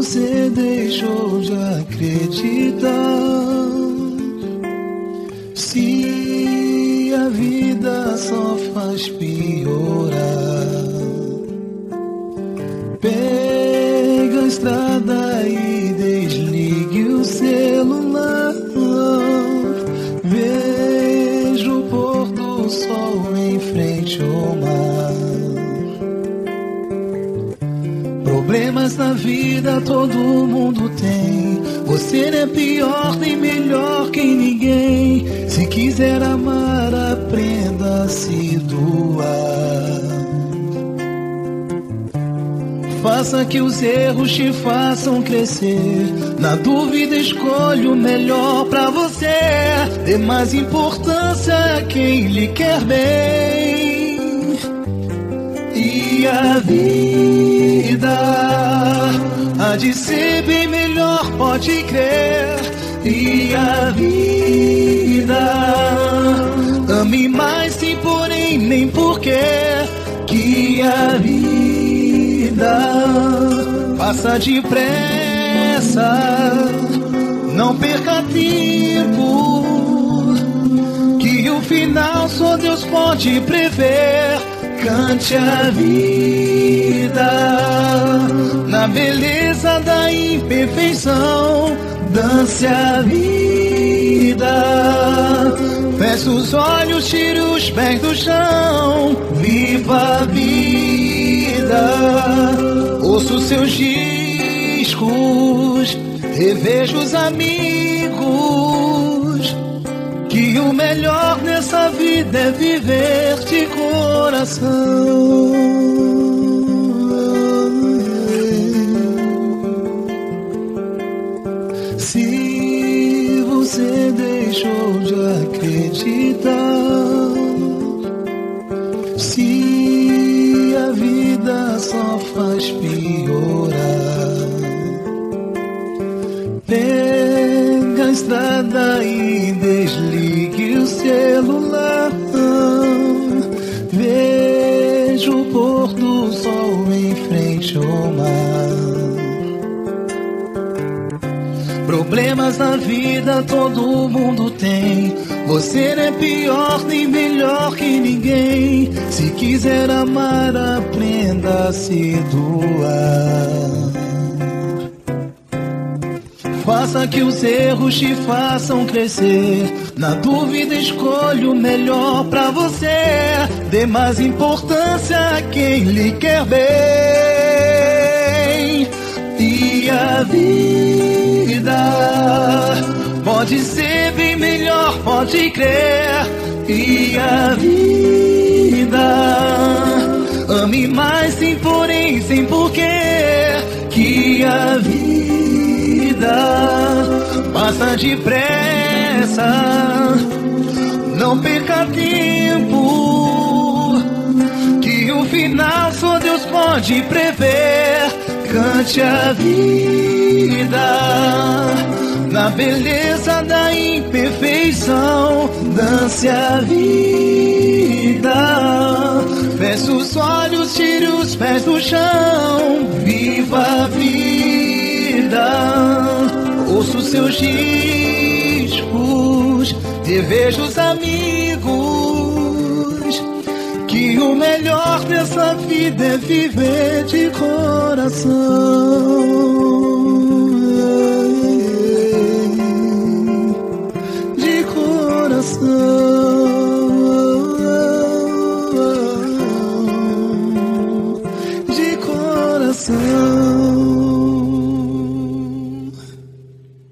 você deixou de acreditar, se a vida só faz piorar, pega a estrada e desligue o celular. Veja o pôr do sol em frente ao mar. Problemas na vida todo mundo tem. Você não é pior nem melhor que ninguém. Se quiser amar, aprenda a se doar. Faça que os erros te façam crescer. Na dúvida escolha o melhor pra você. Dê mais importância a quem lhe quer bem. E a vida há de ser bem melhor, pode crer. E a vida ame mais sem porém nem porquê. Que a vida passa depressa, não perca tempo, que o final só Deus pode prever. Cante a vida na beleza da imperfeição, dance a vida, feche os olhos, tire os pés do chão, viva a vida, ouça os seus discos, reveja os amigos, que o melhor nessa vida é viver de coração. Se você deixou de acreditar, se a vida só faz piorar, pega a estrada e desligue o celular. Veja o pôr do sol em frente ao mar. Problemas na vida todo mundo tem. Você não é pior nem melhor que ninguém. Se quiser amar, aprenda a se doar. Faça que os erros te façam crescer. Na dúvida escolha o melhor pra você. Dê mais importância a quem lhe quer bem. E a vida pode ser bem melhor, pode crer. E a vida ame mais sem porém, sem porquê. Que a vida passa depressa, não perca tempo, que o final só Deus pode prever. Cante a vida na beleza da imperfeição, dance a vida, feche os olhos, tire os pés do chão, viva a vida, ouça os seus discos, reveja os amigos, que o melhor dessa vida é viver de coração. De coração. De coração.